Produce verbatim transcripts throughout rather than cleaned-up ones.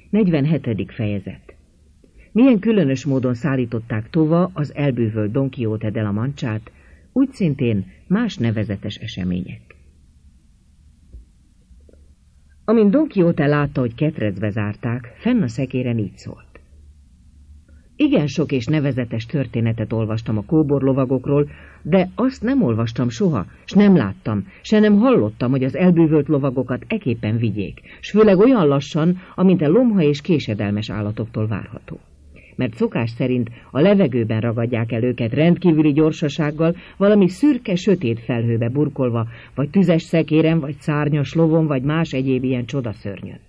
negyvenhetedik fejezet. Milyen különös módon szállították tova az elbűvölt Don Quixote de la Manchát, úgy szintén más nevezetes események. Amint Don Quixote látta, hogy ketrecbe zárták, fenn a szekéren így szólt. Igen sok és nevezetes történetet olvastam a kóborlovagokról, de azt nem olvastam soha, s nem láttam, se nem hallottam, hogy az elbűvölt lovagokat eképpen vigyék, s főleg olyan lassan, amint a lomha és késedelmes állatoktól várható. Mert szokás szerint a levegőben ragadják el őket rendkívüli gyorsasággal, valami szürke, sötét felhőbe burkolva, vagy tüzes szekéren, vagy szárnyas lovon, vagy más egyéb ilyen csodaszörnyön.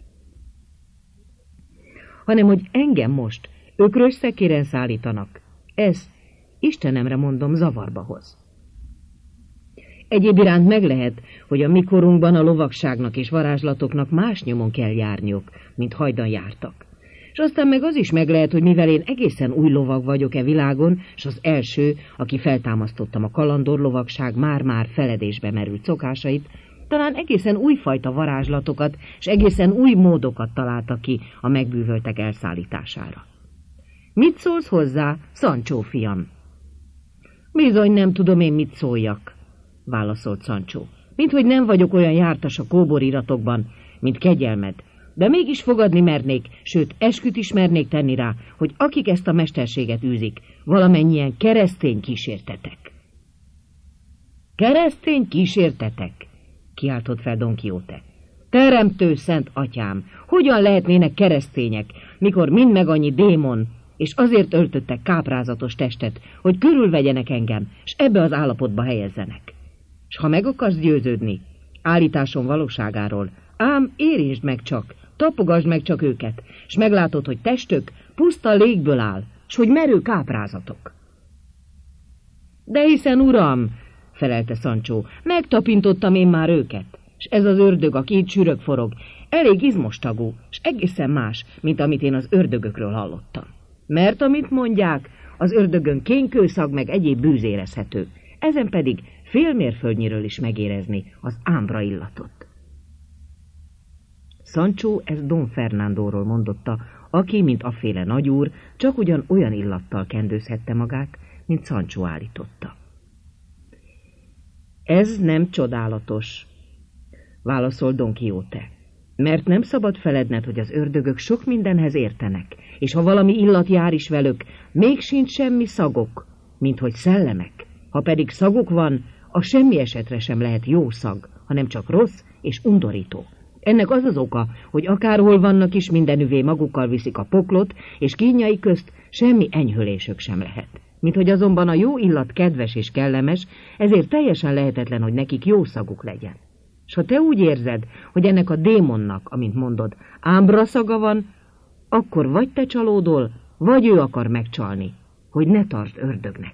Hanem, hogy engem most ökrös szekéren szállítanak, ez, Istenemre mondom, zavarba hoz. Egyéb iránt meg lehet, hogy a mi korunkban a lovagságnak és varázslatoknak más nyomon kell járniuk, mint hajdan jártak. És aztán meg az is meg lehet, hogy mivel én egészen új lovag vagyok e világon, és az első, aki feltámasztottam a kalandor lovagság már-már feledésbe merült szokásait, talán egészen újfajta varázslatokat és egészen új módokat találtak ki a megbűvöltek elszállítására. Mit szólsz hozzá, Sancho fiam? Bizony nem tudom én mit szóljak, válaszolt Sancho. Minthogy nem vagyok olyan jártas a kóboriratokban, mint kegyelmed, de mégis fogadni mernék, sőt esküt is mernék tenni rá, hogy akik ezt a mesterséget űzik, valamennyien keresztény kísértetek. Keresztény kísértetek? Kiáltott fel Don Quixote. Teremtő szent atyám, hogyan lehetnének keresztények, mikor mind meg annyi démon, és azért öltöttek káprázatos testet, hogy körülvegyenek engem, s ebbe az állapotba helyezzenek. S ha meg akarsz győződni állításom valóságáról, ám érintsd meg csak, tapogasd meg csak őket, s meglátod, hogy testük puszta légből áll, s hogy merő káprázatok. De hiszen, uram, felelte Sancho, megtapintottam én már őket, s ez az ördög, aki itt sürög forog, elég izmostagú, s egészen más, mint amit én az ördögökről hallottam. Mert amit mondják, az ördögön kénkőszag meg egyéb bűz érezhető, ezen pedig fél mérföldnyiről is megérezni az ámbra illatot. Sancho ezt Don Fernandóról mondotta, aki, mint aféle nagyúr, csak ugyan olyan illattal kendőzhette magát, mint Sancho állította. Ez nem csodálatos, válaszol Don Quixote, mert nem szabad feledned, hogy az ördögök sok mindenhez értenek, és ha valami illat jár is velük, még sincs semmi szagok, mint hogy szellemek. Ha pedig szaguk van, a semmi esetre sem lehet jó szag, hanem csak rossz és undorító. Ennek az az oka, hogy akárhol vannak is, mindenüvé magukkal viszik a poklot, és kínjai közt semmi enyhülésük sem lehet. Mint hogy azonban a jó illat kedves és kellemes, ezért teljesen lehetetlen, hogy nekik jó szaguk legyen. S ha te úgy érzed, hogy ennek a démonnak, amint mondod, ámbra szaga van, akkor vagy te csalódol, vagy ő akar megcsalni, hogy ne tartsd ördögnek.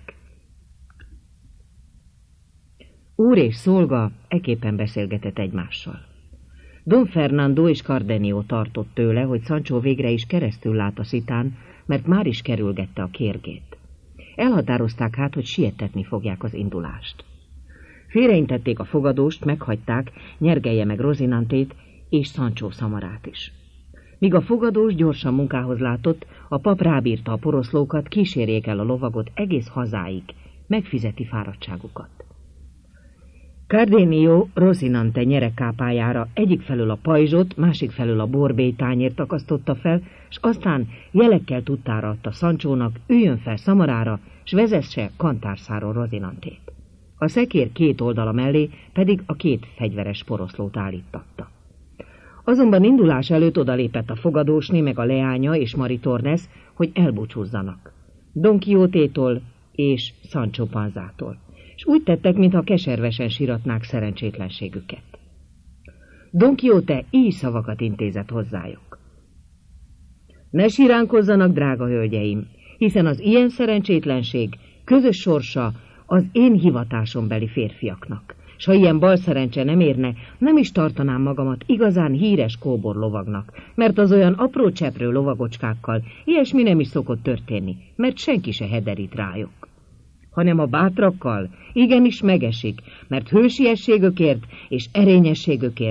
Úr és szolga eképpen beszélgetett egymással. Don Fernando és Cardenio tartott tőle, hogy Sancho végre is keresztül lát a szitán, mert már is kerülgette a kérgét. Elhatározták hát, hogy sietetni fogják az indulást. Félreintették a fogadóst, meghagyták, nyergelje meg Rozinantét és Sancho szamarát is. Míg a fogadós gyorsan munkához látott, a pap rábírta a poroszlókat, kísérjék el a lovagot egész hazáig, megfizeti fáradtságukat. Cardenio Rozinante nyeregkápájára egyik felől a pajzsot, másik felől a borbély tányért akasztotta fel, s aztán jelekkel tudtára adta Sanchónak, üljön fel szamarára, s vezesse kantárszáron Rozinantét. A szekér két oldala mellé pedig a két fegyveres poroszlót állítatta. Azonban indulás előtt odalépett a fogadósné meg a leánya és Maritornes, hogy elbúcsúzzanak Don Quixotétól és Sancho Panzától, és úgy tettek, mintha keservesen siratnák szerencsétlenségüket. Don Quixote így szavakat intézett hozzájuk. Ne siránkozzanak, drága hölgyeim, hiszen az ilyen szerencsétlenség közös sorsa az én hivatásombeli férfiaknak, s ha ilyen balszerencse nem érne, nem is tartanám magamat igazán híres kóborlovagnak, mert az olyan apró cseprő lovagocskákkal ilyesmi nem is szokott történni, mert senki se hederít rájuk. Hanem a bátrakkal igenis megesik, mert hősiességükért és erényességükért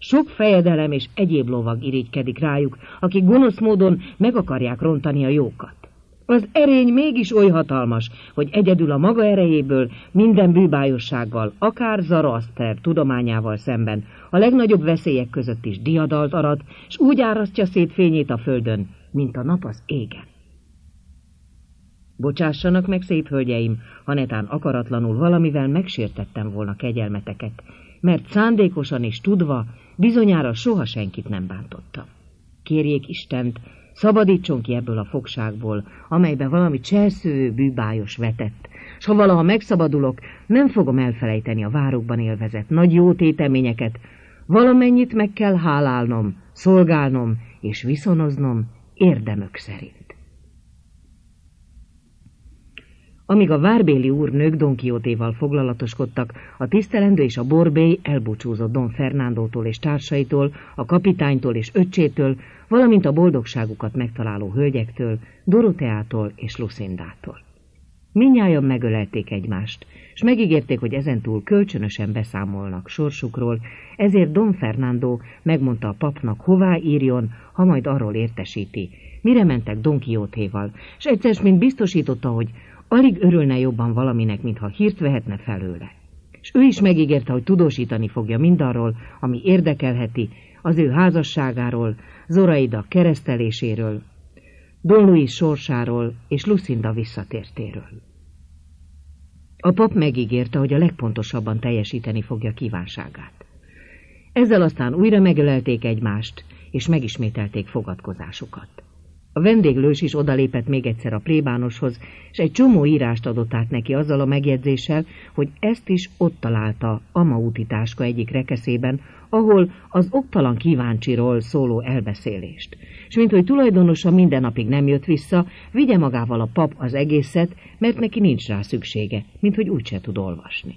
Sok fejedelem és egyéb lovag irigykedik rájuk, akik gonosz módon meg akarják rontani a jókat. Az erény mégis oly hatalmas, hogy egyedül a maga erejéből, minden bűbájossággal, akár Zoroaszter tudományával szemben a legnagyobb veszélyek között is diadalt arat, s úgy árasztja szét fényét a földön, mint a nap az égen. Bocsássanak meg, szép hölgyeim, ha netán akaratlanul valamivel megsértettem volna kegyelmeteket, mert szándékosan és tudva bizonyára soha senkit nem bántottam. Kérjék Istent, szabadítson ki ebből a fogságból, amelybe valami cselszövő bűbájos vetett, s ha valaha megszabadulok, nem fogom elfelejteni a várokban élvezett nagy jó téteményeket, valamennyit meg kell hálálnom, szolgálnom és viszonoznom érdemök szerint. Amíg a várbéli úrnők Don Quixotéval foglalatoskodtak, a tisztelendő és a borbély elbúcsúzott Don Fernándótól és társaitól, a kapitánytól és öccsétől, valamint a boldogságukat megtaláló hölgyektől, Doroteától és Lucindától. Mindnyájan megölelték egymást, és megígérték, hogy ezentúl kölcsönösen beszámolnak sorsukról, ezért Don Fernando megmondta a papnak, hová írjon, ha majd arról értesíti, mire mentek Don Quixotéval, és egyszer mint biztosította, hogy alig örülne jobban valaminek, mintha hírt vehetne felőle. És ő is megígérte, hogy tudósítani fogja mindarról, ami érdekelheti, az ő házasságáról, Zoraida kereszteléséről, Don Luis sorsáról és Lucinda visszatértéről. A pap megígérte, hogy a legpontosabban teljesíteni fogja kívánságát. Ezzel aztán újra megölelték egymást, és megismételték fogadkozásukat. A vendéglős is odalépett még egyszer a plébánoshoz, és egy csomó írást adott át neki azzal a megjegyzéssel, hogy ezt is ott találta Ama úti táska egyik rekeszében, ahol az oktalan kíváncsiról szóló elbeszélést. És mint hogy tulajdonosa minden napig nem jött vissza, vigye magával a pap az egészet, mert neki nincs rá szüksége, mint hogy úgyse tud olvasni.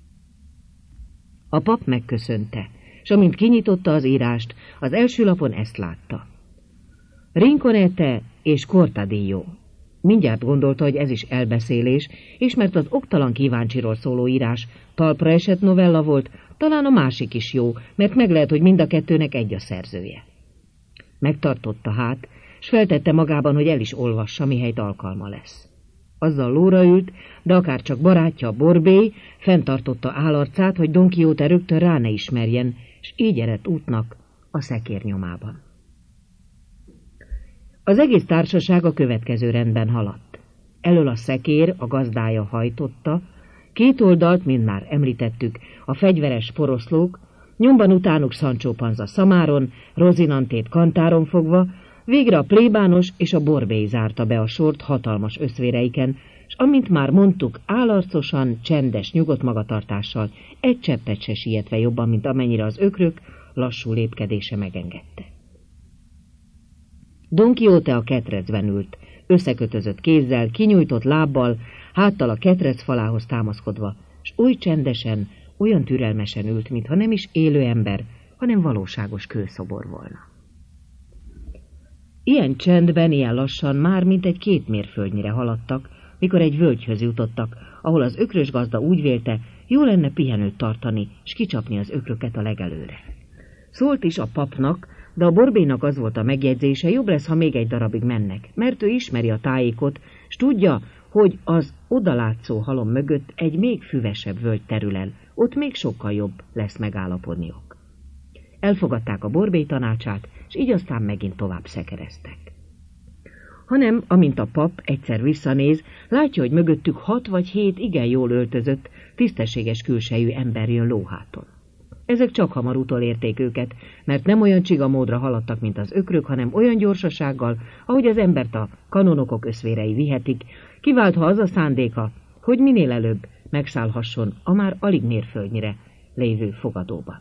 A pap megköszönte, és amint kinyitotta az írást, az első lapon ezt látta. Rinconete és Cortadillo. Mindjárt gondolta, hogy ez is elbeszélés, és mert az oktalan kíváncsiról szóló írás talpra esett novella volt, talán a másik is jó, mert meg lehet, hogy mind a kettőnek egy a szerzője. Megtartotta hát, s feltette magában, hogy el is olvassa, mihelyt alkalma lesz. Azzal lóra ült, de akár csak barátja, a borbély, fenntartotta állarcát, hogy Don Quixote rögtön rá ne ismerjen, s így eredt útnak a szekér nyomában. Az egész társaság a következő rendben haladt. Elől a szekér, a gazdája hajtotta, két oldalt, mint már említettük, a fegyveres poroszlók, nyomban utánuk Sancho Panza szamáron, Rozinantét kantáron fogva, végre a plébános és a borbély zárta be a sort hatalmas összvéreiken, s amint már mondtuk, állarcosan, csendes, nyugodt magatartással, egy cseppet se sietve jobban, mint amennyire az ökrök lassú lépkedése megengedte. Don Quixote a ketrecben ült, összekötözött kézzel, kinyújtott lábbal, háttal a ketrec falához támaszkodva, s oly csendesen, olyan türelmesen ült, mintha nem is élő ember, hanem valóságos kőszobor volna. Ilyen csendben, ilyen lassan már mint egy két mérföldnyire haladtak, mikor egy völgyhöz jutottak, ahol az ökrös gazda úgy vélte, jó lenne pihenőt tartani, s kicsapni az ökröket a legelőre. Szólt is a papnak, de a borbélynak az volt a megjegyzése, jobb lesz, ha még egy darabig mennek, mert ő ismeri a tájékot, s tudja, hogy az odalátszó halom mögött egy még füvesebb völgy terül el, ott még sokkal jobb lesz megállapodniuk. Elfogadták a borbély tanácsát, és így aztán megint tovább szekereztek. Hanem, amint a pap egyszer visszanéz, látja, hogy mögöttük hat vagy hét igen jól öltözött, tisztességes külsejű ember jön lóháton. Ezek csak hamar utolérték őket, mert nem olyan csigamódra haladtak, mint az ökrök, hanem olyan gyorsasággal, ahogy az embert a kanonokok összvérei vihetik, kiváltha az a szándéka, hogy minél előbb megszállhasson a már alig mérföldnyire lévő fogadóban.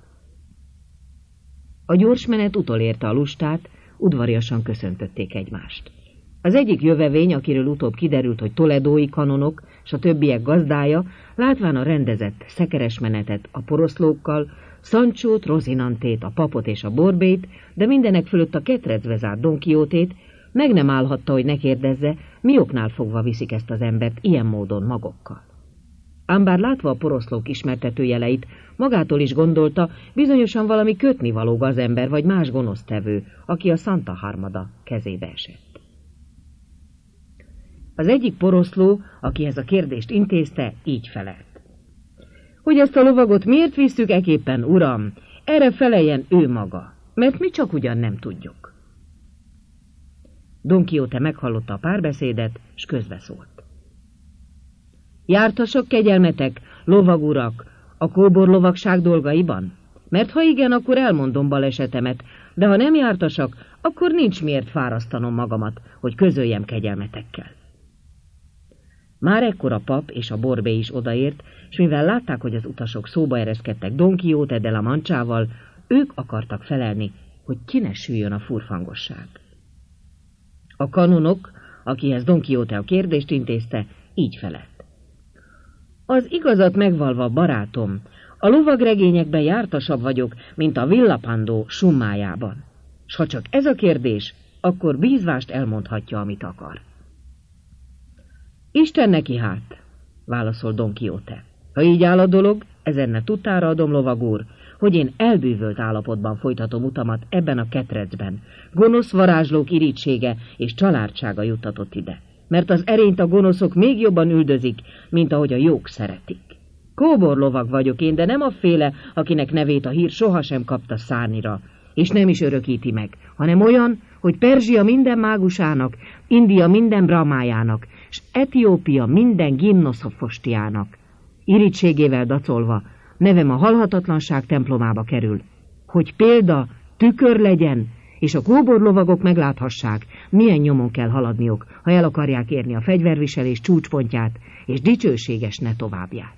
A gyors menet utolérte a lustát, udvariasan köszöntötték egymást. Az egyik jövevény, akiről utóbb kiderült, hogy toledói kanonok, s a többiek gazdája, látván a rendezett szekeres menetet a poroszlókkal, Sanchót, Rozinantét, a papot és a borbélyt, de mindenek fölött a ketrecbe zárt Don Quixotét, meg nem állhatta, hogy ne kérdezze, mi oknál fogva viszik ezt az embert ilyen módon magokkal. Ám bár látva a poroszlók ismertető jeleit, magától is gondolta, bizonyosan valami kötnivaló gazember vagy más gonosztevő, aki a Santa Harmada kezébe esett. Az egyik poroszló, akihez a kérdést intézte, így felelt. Hogy ezt a lovagot miért visszük eképpen, uram? Erre feleljen ő maga, mert mi csak ugyan nem tudjuk. Don Quixote meghallotta a párbeszédet, s közbeszólt. Jártasok kegyelmetek, lovagurak, a kóborlovagság dolgaiban? Mert ha igen, akkor elmondom balesetemet, de ha nem jártasak, akkor nincs miért fárasztanom magamat, hogy közöljem kegyelmetekkel. Már ekkor a pap és a borbé is odaért, és mivel látták, hogy az utasok szóba ereszkedtek Don Quixote de la Manchával, ők akartak felelni, hogy ki ne süljön a furfangosság. A kanonok, akihez Don Quixote a kérdést intézte, így felelt. Az igazat megvalva, barátom, a lovagregényekben jártasabb vagyok, mint a Villapando summájában. S ha csak ez a kérdés, akkor bízvást elmondhatja, amit akar. Isten neki hát, válaszol Don Quixote. Ha így áll a dolog, ezenne tudtára adom, lovag úr, hogy én elbűvölt állapotban folytatom utamat ebben a ketrecben. Gonosz varázslók irítsége és családsága juttatott ide, mert az erényt a gonoszok még jobban üldözik, mint ahogy a jók szeretik. Kóborlovag vagyok én, de nem a féle, akinek nevét a hír sohasem kapta szárnyra, és nem is örökíti meg, hanem olyan, hogy Perzsia minden mágusának, India minden brahmájának, s Etiópia minden gimnoszofostiának. Irítségével dacolva, nevem a halhatatlanság templomába kerül, hogy példa, tükör legyen, és a kóborlovagok megláthassák, milyen nyomon kell haladniuk, ha el akarják érni a fegyverviselés csúcspontját és dicsőséges ne továbbját.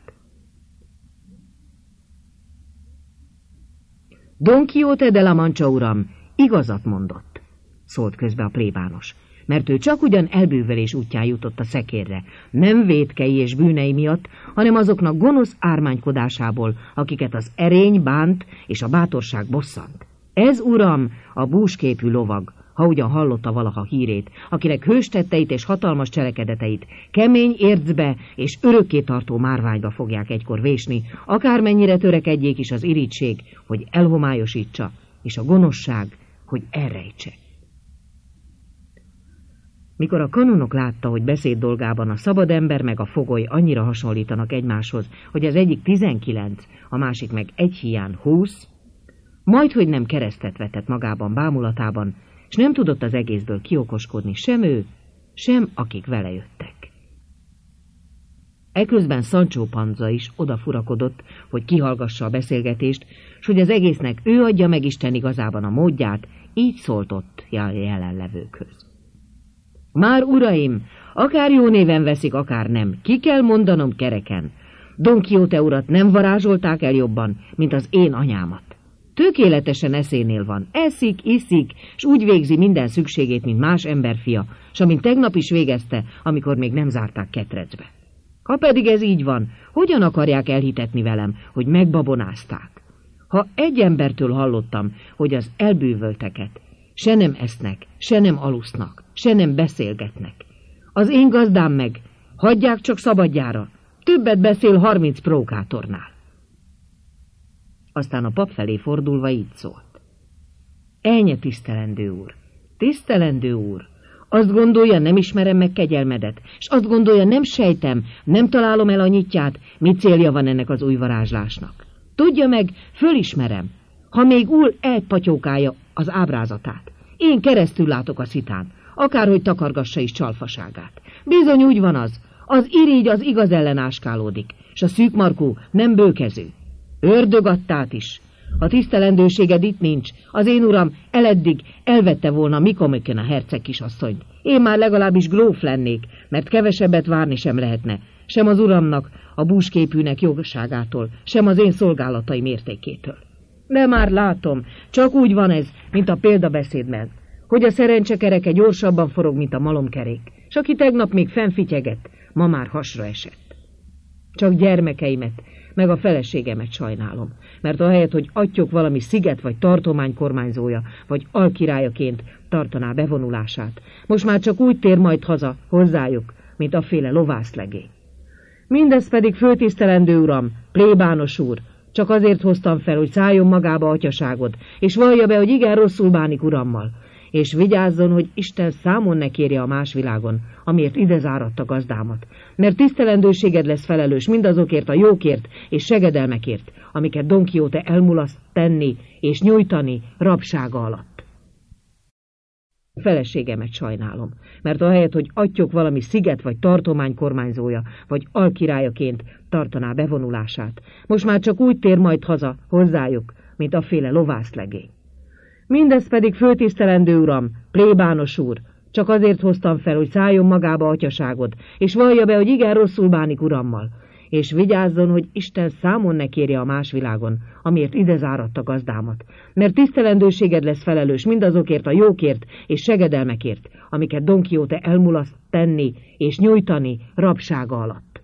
Don Quixote de la Mancha uram, igazat mondott, szólt közbe a plébános, mert ő csak ugyan elbűvölés útján jutott a szekérre, nem vétkei és bűnei miatt, hanem azoknak gonosz ármánykodásából, akiket az erény bánt és a bátorság bosszant. Ez, uram, a búsképű lovag, ha ugyan hallotta valaha hírét, akinek hőstetteit és hatalmas cselekedeteit kemény ércbe és örökké tartó márványba fogják egykor vésni, akármennyire törekedjék is az irítség, hogy elhomályosítsa, és a gonoszság, hogy elrejtse. Mikor a kanonok látta, hogy beszéd dolgában a szabad ember meg a fogoly annyira hasonlítanak egymáshoz, hogy az egyik tizenkilenc, a másik meg egy híján húsz, majdhogy nem keresztet vetett magában bámulatában, és nem tudott az egészből kiokoskodni sem ő, sem akik vele jöttek. Eközben Sancho Panza is odafurakodott, hogy kihallgassa a beszélgetést, s hogy az egésznek ő adja meg Isten igazában a módját, így szóltott jelenlevőkhöz. Már uraim, akár jó néven veszik, akár nem, ki kell mondanom kereken. Don Quixote urat nem varázsolták el jobban, mint az én anyámat. Tökéletesen eszénél van, eszik, iszik, s úgy végzi minden szükségét, mint más emberfia, s amint tegnap is végezte, amikor még nem zárták ketrecbe. Ha pedig ez így van, hogyan akarják elhitetni velem, hogy megbabonázták? Ha egy embertől hallottam, hogy az elbűvölteket se nem esznek, se nem alusznak, se nem beszélgetnek. Az én gazdám meg, hagyják csak szabadjára, többet beszél harminc prókátornál. Aztán a pap felé fordulva így szólt. Ennyi, tisztelendő úr, tisztelendő úr, azt gondolja, nem ismerem meg kegyelmedet, s azt gondolja, nem sejtem, nem találom el a nyitját, mi célja van ennek az új varázslásnak. Tudja meg, fölismerem, ha még úl elpatyókálja az ábrázatát. Én keresztül látok a szitán, akárhogy takargassa is csalfaságát. Bizony úgy van az, az irigy az igaz ellen áskálódik, s a szűkmarkú nem bőkező. Ördögattát is. A tisztelendőséged itt nincs. Az én uram eleddig elvette volna Mikomökön a herceg kisasszonyt. Én már legalábbis gróf lennék, mert kevesebbet várni sem lehetne. Sem az uramnak, a búsképűnek jogságától, sem az én szolgálataim értékétől. De már látom, csak úgy van ez, mint a példabeszédben, hogy a szerencsekereke gyorsabban forog, mint a malomkerék, s aki tegnap még fennfityegett, ma már hasra esett. Csak gyermekeimet, meg a feleségemet sajnálom, mert ahelyett, hogy attyok valami sziget vagy tartomány kormányzója, vagy alkirályaként tartaná bevonulását, most már csak úgy tér majd haza hozzájuk, mint aféle lovászlegény. Mindez pedig, főtisztelendő uram, plébános úr, csak azért hoztam fel, hogy szálljon magába atyaságod, és vallja be, hogy igen rosszul bánik urammal, és vigyázzon, hogy Isten számon ne kérje a más világon, amiért ide záratta gazdámat, mert tisztelendőséged lesz felelős mindazokért a jókért és segedelmekért, amiket Don Quixote elmulaszt tenni és nyújtani rabsága alatt. Feleségemet sajnálom, mert ahelyett, hogy attyok valami sziget vagy tartomány kormányzója, vagy alkirályaként tartaná bevonulását, most már csak úgy tér majd haza hozzájuk, mint aféle lovászlegény. Mindez pedig, főtisztelendő uram, plébános úr, csak azért hoztam fel, hogy szálljon magába atyaságod, és vallja be, hogy igen rosszul bánik urammal, és vigyázzon, hogy Isten számon ne kérje a más világon, amiért ide záratta gazdámat, mert tisztelendőséged lesz felelős mindazokért a jókért és segedelmekért, amiket Don Quixote elmulaszt tenni és nyújtani rabsága alatt.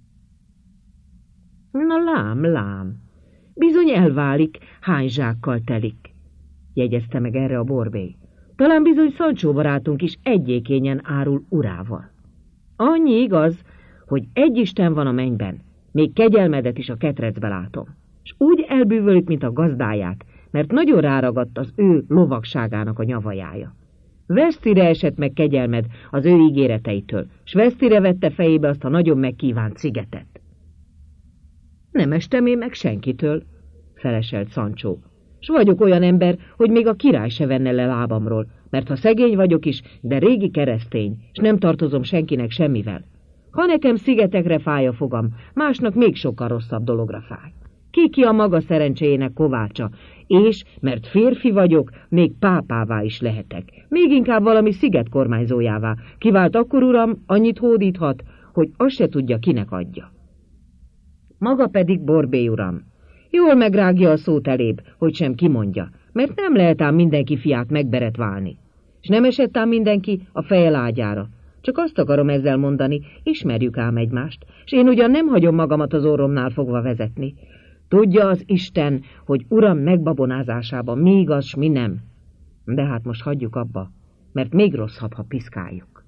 Na lám, lám, bizony elválik, hány zsákkal telik, jegyezte meg erre a borbély. Talán bizony Sancho barátunk is egyékényen árul urával. Annyi igaz, hogy egy Isten van a mennyben, még kegyelmedet is a ketrecbe látom, és úgy elbűvölik, mint a gazdáját, mert nagyon ráragadt az ő lovagságának a nyavajája. Vesztire esett meg kegyelmed az ő ígéreteitől, s vesztire vette fejébe azt a nagyon megkívánt szigetet. Nem estem én meg senkitől, feleselt Sancho, s vagyok olyan ember, hogy még a király se venne le lábamról, mert ha szegény vagyok is, de régi keresztény, s nem tartozom senkinek semmivel. Ha nekem szigetekre fáj a fogam, másnak még sokkal rosszabb dologra fáj. Ki-ki a maga szerencséjének kovácsa, és, mert férfi vagyok, még pápává is lehetek. Még inkább valami sziget kormányzójává. Kivált akkor, uram, annyit hódíthat, hogy azt se tudja, kinek adja. Maga pedig, borbély uram, jól megrágja a szót elébb, hogy sem kimondja, mert nem lehet ám mindenki fiát megberetválni. És nem esett ám mindenki a feje lágyára. Csak azt akarom ezzel mondani, ismerjük ám egymást, és én ugyan nem hagyom magamat az orromnál fogva vezetni. Tudja az Isten, hogy uram megbabonázásában mi igaz, s mi nem. De hát most hagyjuk abba, mert még rosszabb, ha piszkáljuk.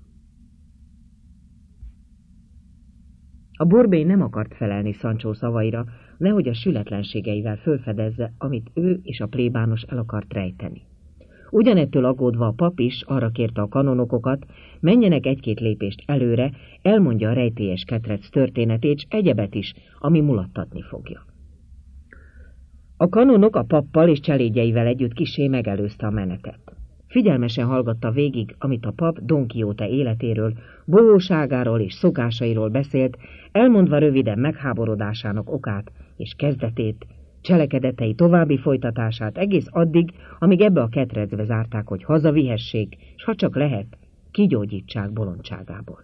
A borbély nem akart felelni Sancho szavaira, nehogy a sületlenségeivel fölfedezze, amit ő és a plébános el akart rejteni. Ugyanettől aggódva a pap is arra kérte a kanonokokat, menjenek egy-két lépést előre, elmondja a rejtélyes ketrec történetét, s egyebet is, ami mulattatni fogja. A kanonok a pappal és cselédjeivel együtt kissé megelőzte a menetet. Figyelmesen hallgatta végig, amit a pap Don Quixote életéről, bohóságáról és szokásairól beszélt, elmondva röviden megháborodásának okát és kezdetét, cselekedetei további folytatását egész addig, amíg ebbe a ketrecbe zárták, hogy hazavihessék, s ha csak lehet, kigyógyítsák bolondságából.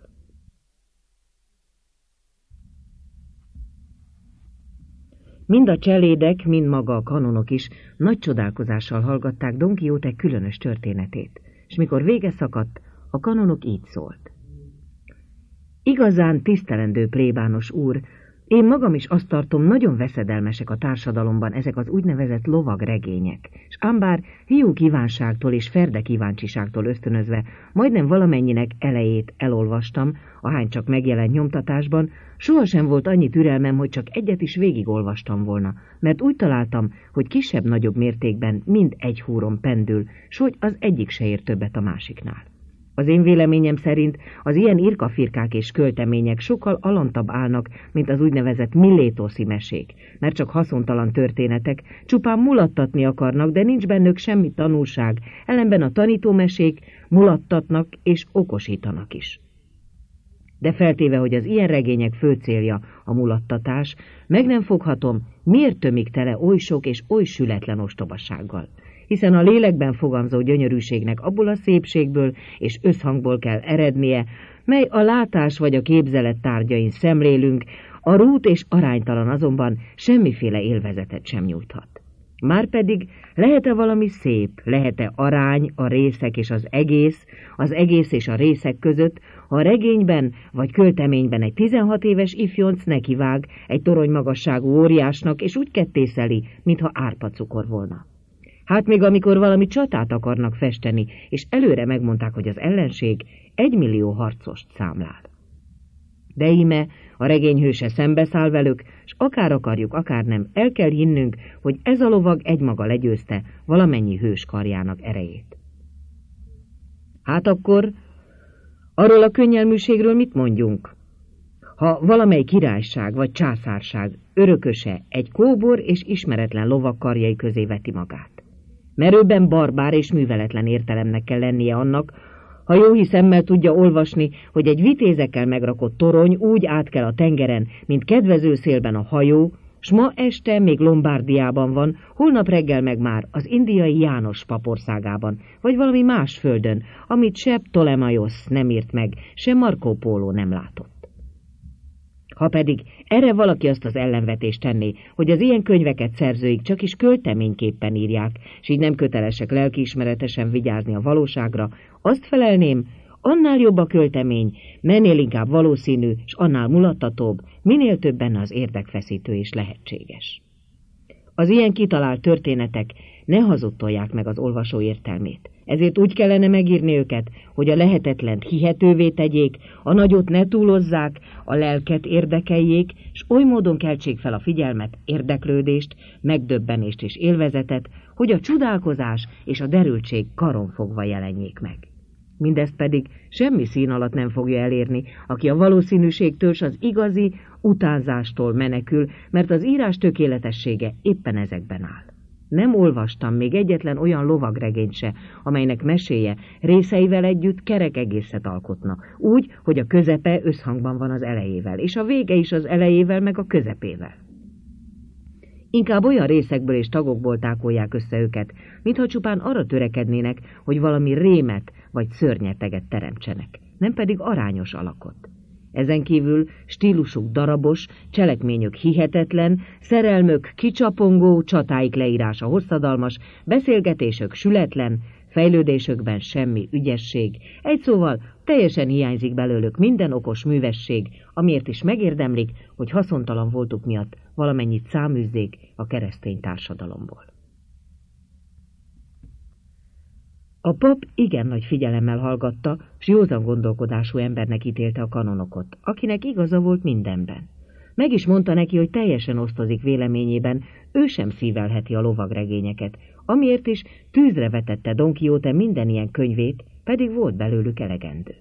Mind a cselédek, mind maga a kanonok is nagy csodálkozással hallgatták Don Quixote különös történetét, és mikor vége szakadt, a kanonok így szólt. Igazán tisztelendő plébános úr, én magam is azt tartom, nagyon veszedelmesek a társadalomban ezek az úgynevezett lovagregények, és ám bár hiú kívánságtól és ferde kíváncsiságtól ösztönözve majdnem valamennyinek elejét elolvastam, ahány csak megjelent nyomtatásban, sohasem volt annyi türelmem, hogy csak egyet is végigolvastam volna, mert úgy találtam, hogy kisebb-nagyobb mértékben mind egy húron pendül, s hogy az egyik se ér többet a másiknál. Az én véleményem szerint az ilyen irkafirkák és költemények sokkal alantabb állnak, mint az úgynevezett millétoszi mesék, mert csak haszontalan történetek, csupán mulattatni akarnak, de nincs bennük semmi tanulság, ellenben a tanítómesék mulattatnak és okosítanak is. De feltéve, hogy az ilyen regények fő célja a mulattatás, meg nem foghatom, miért tömik tele oly sok és oly sületlen ostobasággal. Hiszen a lélekben fogamzó gyönyörűségnek abból a szépségből és összhangból kell erednie, mely a látás vagy a képzelet tárgyain szemlélünk, a rút és aránytalan azonban semmiféle élvezetet sem nyújthat. Márpedig lehet-e valami szép, lehet-e arány a részek és az egész, az egész és a részek között, ha a regényben vagy költeményben egy tizenhat éves ifjonc nekivág egy toronymagasságú óriásnak, és úgy kettészeli, mintha árpacukor volna. Hát még amikor valami csatát akarnak festeni, és előre megmondták, hogy az ellenség egymillió harcost számlál. De íme a regényhőse szembeszáll velük, s akár akarjuk, akár nem, el kell hinnünk, hogy ez a lovag egymaga legyőzte valamennyi hős karjának erejét. Hát akkor arról a könnyelműségről mit mondjunk? Ha valamely királyság vagy császárság örököse egy kóbor és ismeretlen lovag karjai közé veti magát. Merőben barbár és műveletlen értelemnek kell lennie annak, ha jó hiszemmel tudja olvasni, hogy egy vitézekkel megrakott torony úgy átkel a tengeren, mint kedvező szélben a hajó, s ma este még Lombárdiában van, holnap reggel meg már az indiai János papországában, vagy valami más földön, amit se Ptolemaiosz nem írt meg, se Marco Polo nem látott. Ha pedig erre valaki azt az ellenvetést tenné, hogy az ilyen könyveket szerzőik csak is költeményképpen írják, s így nem kötelesek lelkiismeretesen vigyázni a valóságra, azt felelném, annál jobb a költemény, mennél inkább valószínű, s annál mulattatóbb, minél több benne az érdekfeszítő és lehetséges. Az ilyen kitalált történetek ne hazudtolják meg az olvasó értelmét. Ezért úgy kellene megírni őket, hogy a lehetetlent hihetővé tegyék, a nagyot ne túlozzák, a lelket érdekeljék, s oly módon keltsék fel a figyelmet, érdeklődést, megdöbbenést és élvezetet, hogy a csodálkozás és a derültség karonfogva jelenjék meg. Mindezt pedig semmi szín alatt nem fogja elérni, aki a valószínűségtől s az igazi utánzástól menekül, mert az írás tökéletessége éppen ezekben áll. Nem olvastam még egyetlen olyan lovagregényt se, amelynek meséje részeivel együtt kerek egészet alkotna, úgy, hogy a közepe összhangban van az elejével, és a vége is az elejével meg a közepével. Inkább olyan részekből és tagokból tákolják össze őket, mintha csupán arra törekednének, hogy valami rémet vagy szörnyeteget teremtsenek, nem pedig arányos alakot. Ezen kívül stílusuk darabos, cselekményük hihetetlen, szerelmök kicsapongó, csatáik leírása hosszadalmas, beszélgetésük sületlen, fejlődésükben semmi ügyesség, egy szóval teljesen hiányzik belőlük minden okos művesség, amiért is megérdemlik, hogy haszontalan voltuk miatt valamennyit száműzzék a keresztény társadalomból. A pap igen nagy figyelemmel hallgatta, s józan gondolkodású embernek ítélte a kanonokot, akinek igaza volt mindenben. Meg is mondta neki, hogy teljesen osztozik véleményében, ő sem szívelheti a lovagregényeket, amiért is tűzre vetette Don Quixote minden ilyen könyvét, pedig volt belőlük elegendő.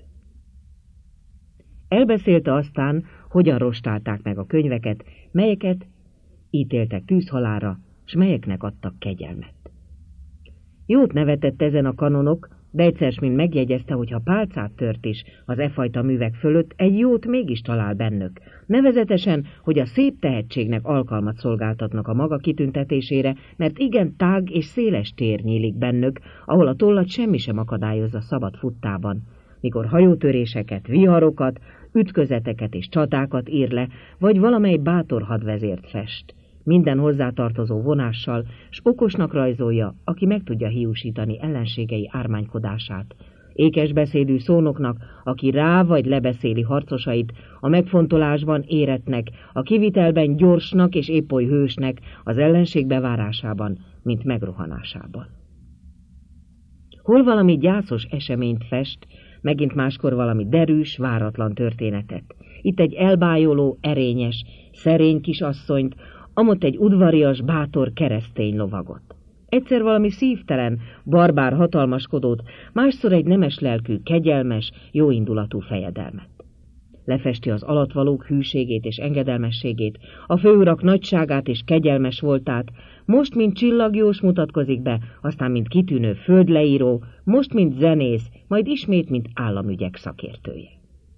Elbeszélte aztán, hogyan rostálták meg a könyveket, melyeket ítéltek tűzhalálra, s melyeknek adtak kegyelmet. Jót nevetett ezen a kanonok, de egyszer mind megjegyezte, hogy ha pálcát tört is az e fajta művek fölött, egy jót mégis talál bennük. Nevezetesen, hogy a szép tehetségnek alkalmat szolgáltatnak a maga kitüntetésére, mert igen tág és széles tér nyílik bennük, ahol a tollat semmi sem akadályozza szabad futtában. Mikor hajótöréseket, viharokat, ütközeteket és csatákat ír le, vagy valamely bátor hadvezért fest. Minden hozzátartozó vonással, s okosnak rajzolja, aki meg tudja hiúsítani ellenségei ármánykodását. Ékes beszédű szónoknak, aki rá vagy lebeszéli harcosait, a megfontolásban éretnek, a kivitelben gyorsnak és épp oly hősnek, az ellenség bevárásában, mint megrohanásában. Hol valami gyászos eseményt fest, megint máskor valami derűs, váratlan történetet. Itt egy elbájoló, erényes, szerény kisasszonyt, amott egy udvarias, bátor keresztény lovagot. Egyszer valami szívtelen, barbár hatalmaskodót, másszor egy nemes lelkű, kegyelmes, jóindulatú fejedelmet. Lefesti az alattvalók hűségét és engedelmességét, a főurak nagyságát és kegyelmes voltát, most mint csillagjós mutatkozik be, aztán mint kitűnő földleíró, most mint zenész, majd ismét mint államügyek szakértője.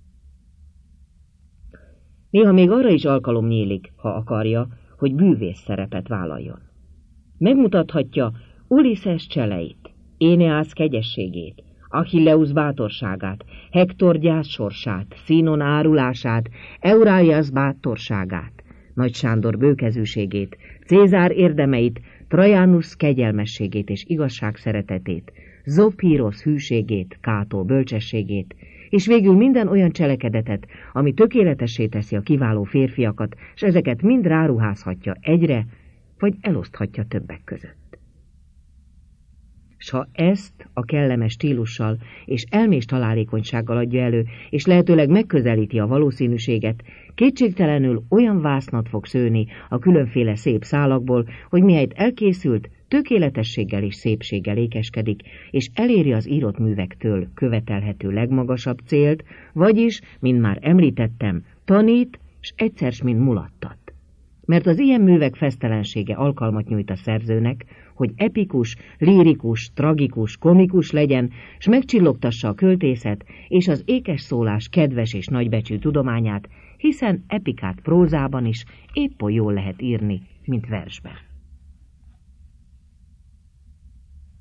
Néha még arra is alkalom nyílik, ha akarja, hogy bűvész szerepet vállaljon. Megmutathatja Ulisszes cseleit, Éneász kegyességét, Achilleus bátorságát, Hektor gyász sorsát, Színon árulását, Euráliasz bátorságát, Nagy Sándor bőkezűségét, Cézár érdemeit, Trajanus kegyelmességét és igazságszeretetét, Zopírosz hűségét, Kátó bölcsességét, és végül minden olyan cselekedetet, ami tökéletessé teszi a kiváló férfiakat, s ezeket mind ráruházhatja egyre, vagy eloszthatja többek között. s ha ezt a kellemes stílussal és elmés találékonysággal adja elő, és lehetőleg megközelíti a valószínűséget, kétségtelenül olyan vásznat fog szőni a különféle szép szálakból, hogy mihelyt elkészült, tökéletességgel és szépséggel ékeskedik, és eléri az írott művektől követelhető legmagasabb célt, vagyis, mint már említettem, tanít, s egyszer s mind mulattat. Mert az ilyen művek fesztelensége alkalmat nyújt a szerzőnek, hogy epikus, lírikus, tragikus, komikus legyen, s megcsillogtassa a költészet és az ékes szólás kedves és nagybecsű tudományát, hiszen epikát prózában is épp oly jól lehet írni, mint versben.